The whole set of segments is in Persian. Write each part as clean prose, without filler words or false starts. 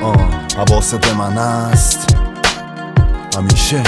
حواست من است همیشه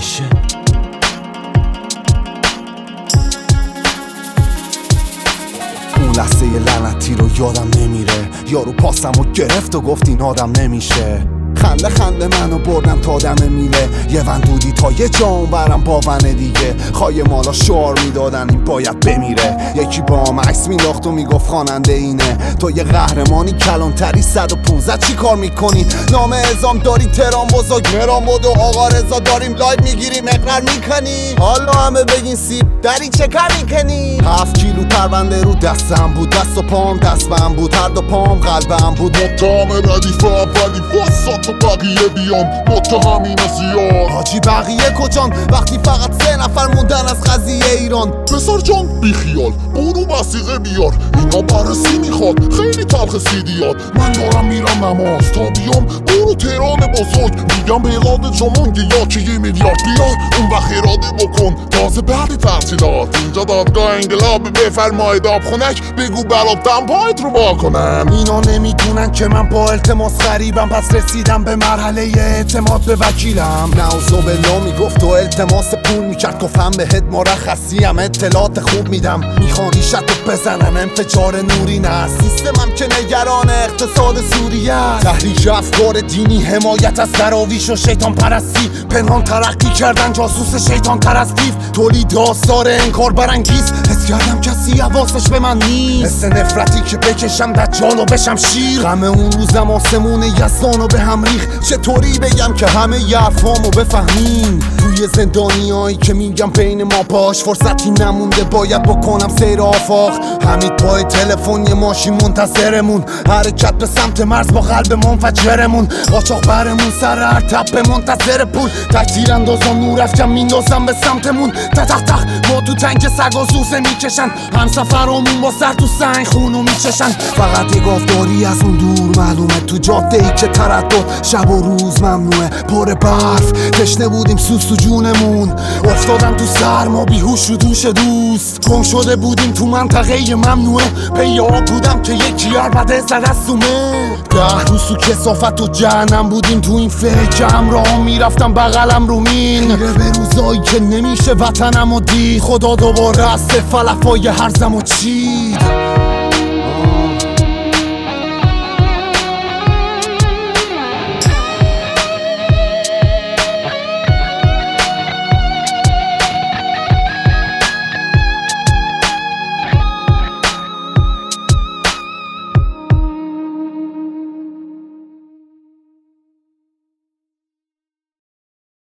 اون لحظه لعنتی رو یادم نمیره، یارو پاسمو گرفت و گفت این آدم نمیشه. خنده منو بردم تا دم میله، یه وندودی تا یه جام برم با ون دیگه. خواهی مالا شعار میدادن این باید بمیره. یکی با هم عکس مینداخت و میگفت خواننده اینه. تو یه قهرمانی کلانتری 115 چی کار میکنی؟ نام اعزام داری تهران بزرگ مرام بود و آقا رضا داریم لایو میگیریم اقرار میکنی. حالا همه بگین سیب داری چه کار میکنی؟ 7 کیلو پرونده رو دستم بود، دست و پام دستم بود، هر دو پام قلبم بود. متهم ردیف اولی واسط و بقیه بیان متهمین زیاد. حاجی بقیه کجان وقتی فقط 3 نفر موندن از قضیه ایران؟ پسر جان بیخیال برو وثیقه بیار، اینا بررسی میخواد خیلی تلخ سیدیات. من دارم میرم نماز تا بیام، برو تهران بزرگ میگم به یاد جمانگی یا که 1 میلیارد بیار. اون وقت اراده بکن تازه بعد تحصیلات، اینجا دادگاه انقلاب بفرمایید آب خونک بگو بلابتم پایت رو با کنم. اینا نمیدونن که من با التماس غریبم، پس رسیدم به مرحله اعتماد به وکیلم. نعوذ بالله میگفت تو التماس پول میکرد، گفتم بهت مرخصی هم اطلاعات خوب میدم. میخوان ریشت رو بزنن انفجار نوری نه، سیستمم که نگران اقتصاد سوریه. تحریک افکار دینی، حمایت از دراویش و شیطان پرستی، پنهان ترقی کردن جاسوس شیطان ترستیف، تولید آثار انکار برانگیز. حس کردم کسی حواسش به من نیست، حس نفرتی که بکشم دجال و بشم شیر. غم اون روزم آسمون یزدانو به هم ریخ، چطوری بگم که همه ی حرفامو بفهمین؟ توی زندانیایی که میگم بین ما باش، فرصتی نمونده باید بکنم سیر آفاق. حمید پای تلفن یه ماشین منتظرمون، حرکت به سمت مرز با قلب منفجرمون. قاچاق برمون سر هر تپه منتظر پول، تکتیر اندازم نور افکم میندازم به سمتمون. تق ما تو تنک سگا زوزه میکشن، همسفرامون با سر تو سنگ خونو میچشن. فقط یه گاوداری از اون دور معلومه، تو جاده ای که تردد شب و روز ممنوعه. پر برف تشنه بودیم سوس تو جونمون، افتادم تو سرما بیهوش رو دوش دوست. گم شده بودیم تو منطقه ممنوعه، پیاب بودم که یکی عربده زد از سومه. 10 روز تو کثافت و جهنم بودیم، تو این فکر همراه میرفتم بغلم رو مین. میره به روزایی که نمیشه وطنم و دید، خدا دوباره از فلفای هرزم و چید.